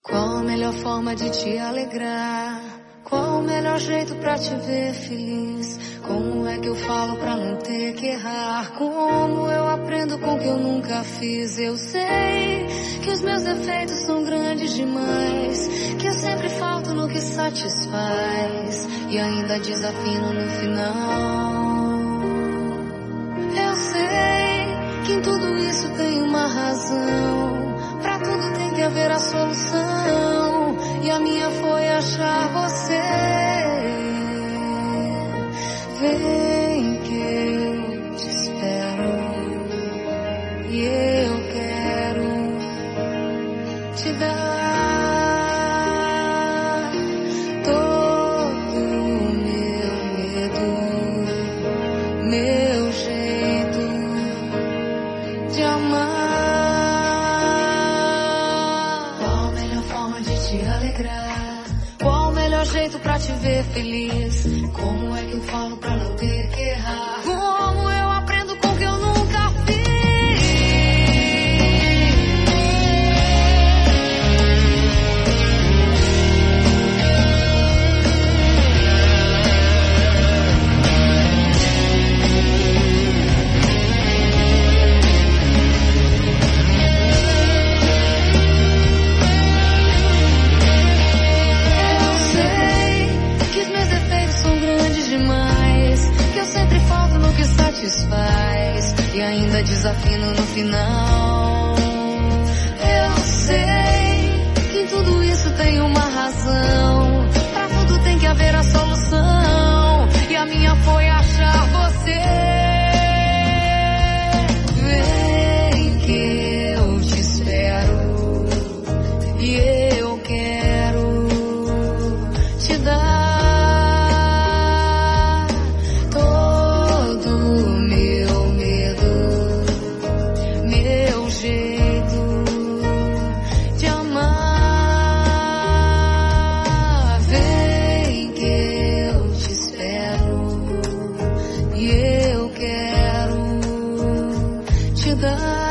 Qual a melhor forma de te alegrar? Qual o melhor jeito pra te ver feliz? Como é que eu falo pra não ter que errar? Como eu aprendo com o que eu nunca fiz? Eu sei que os meus defeitos são grandes demais, que eu sempre falto no que satisfaz e ainda desafino no final. Eu sei que em tudo isso tem uma razão, pra tudo tem que haver a solução, e a minha foi achar você. Vem que eu te espero e eu quero te dar todo o meu medo, meu jeito de amar. Qual a melhor forma de te alegrar? Qual o melhor jeito pra te ver feliz? Como é que eu falo pra não ter que errar? Como eu aprendo com o que eu nunca fiz? Satisfaz e ainda desafino no final. Eu sei que em tudo isso tem uma razão, pra tudo tem que haver a solução, e a minha foi achar você. Vem que eu te espero e eu quero te dar e eu quero te dar